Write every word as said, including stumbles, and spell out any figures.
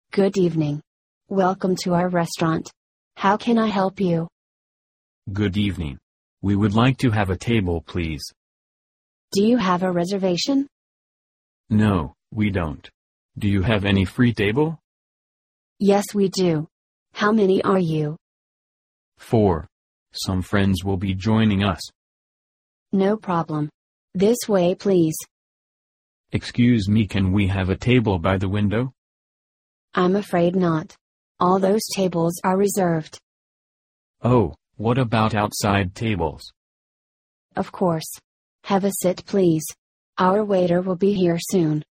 Good evening. Welcome to our restaurant. How can I help you? Good evening. We would like to have a table, please. Do you have a reservation? No, we don't. Do you have any free table? Yes, we do. How many are you? Four. Some friends will be joining us. No problem. This way, please. Excuse me, can we have a table by the window? I'm afraid not. All those tables are reserved. Oh, what about outside tables? Of course. Have a sit, please. Our waiter will be here soon.